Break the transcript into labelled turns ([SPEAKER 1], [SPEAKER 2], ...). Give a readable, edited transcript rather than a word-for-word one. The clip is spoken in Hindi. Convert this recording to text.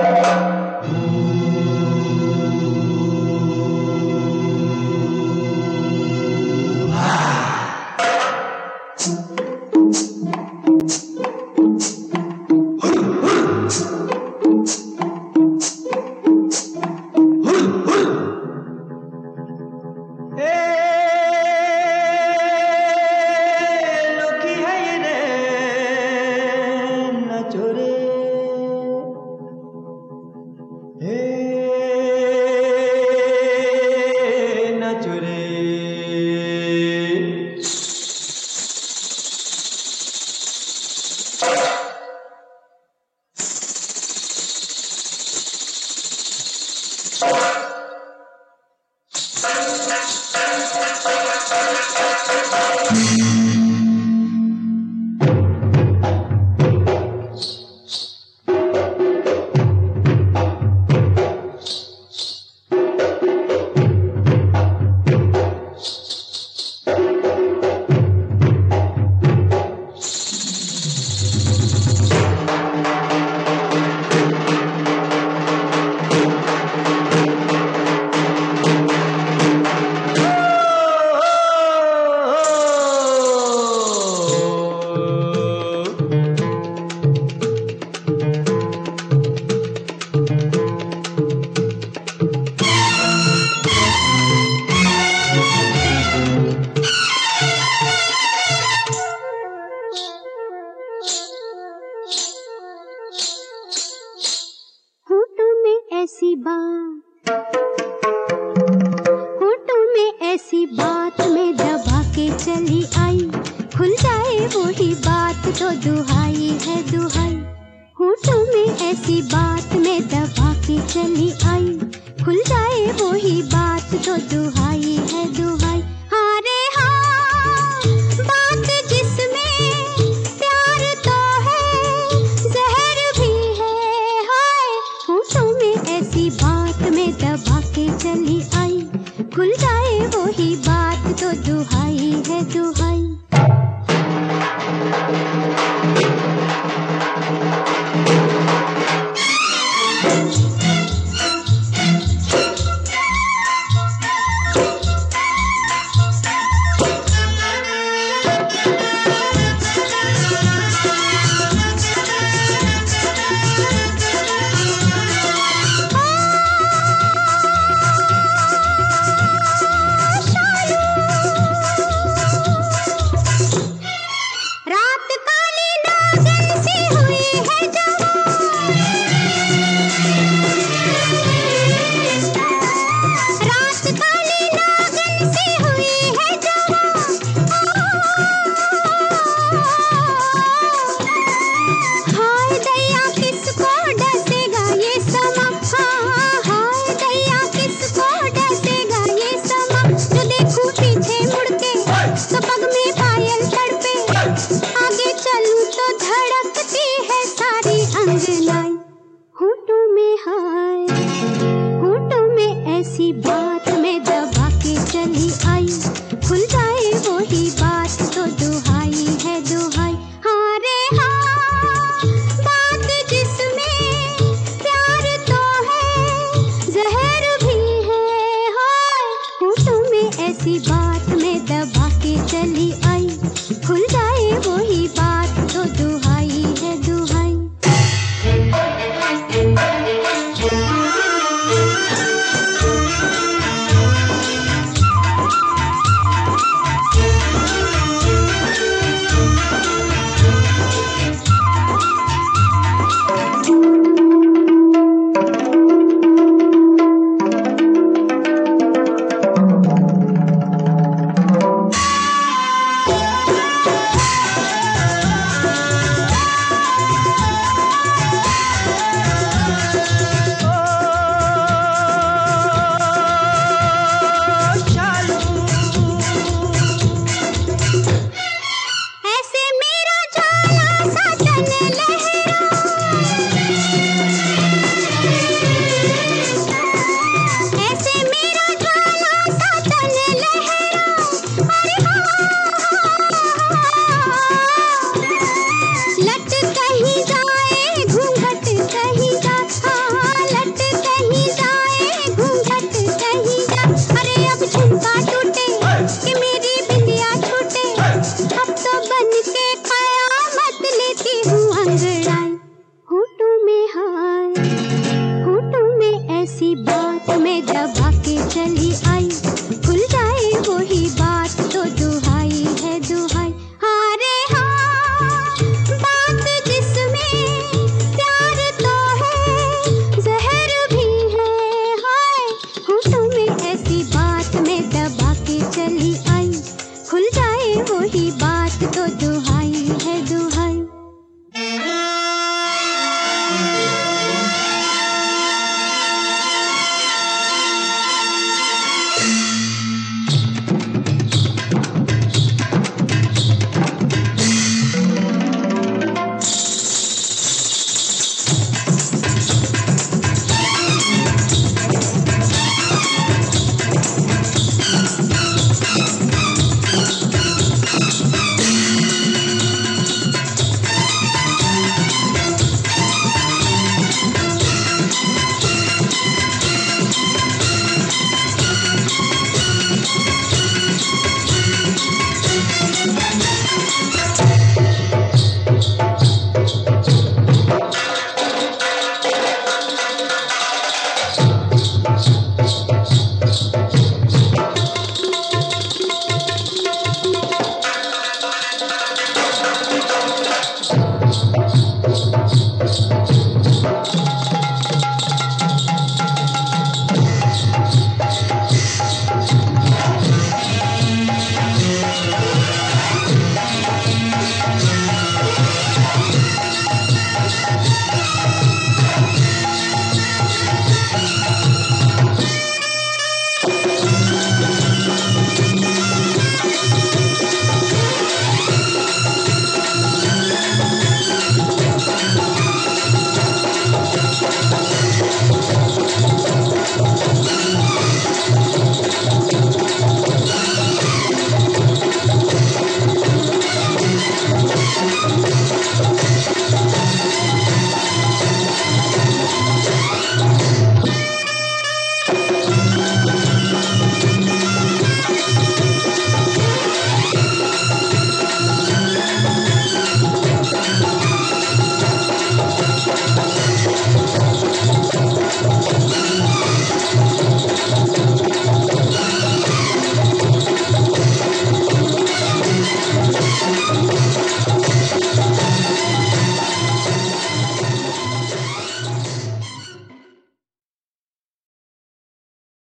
[SPEAKER 1] ऐसी बात, होठों में ऐसी बात में दबा के चली आई, खुल जाए वही बात तो दुहाई है दुहाई। होठों में ऐसी बात में दबा के चली आई, खुल जाए वही बात तो दुहाई है दुहाई। हाँ रे हाँ, बात जिसमें प्यार तो है, जहर भी है हाय। होठों में ऐसी बात में दबा के चली आई, खुल जाए वही बात तो दुहाई है दुहाई। ऐसी बात में दबा के चली आई, खुल जाए वही बात तो दुहाई है दुहाई। हाँ रे हाँ, बात जिसमें प्यार तो है, जहर भी है हाय। होठों में ऐसी बात में दबा के चली आई, खुल जाए वही बात तो दुहाई है दुहाई। ऐसी बात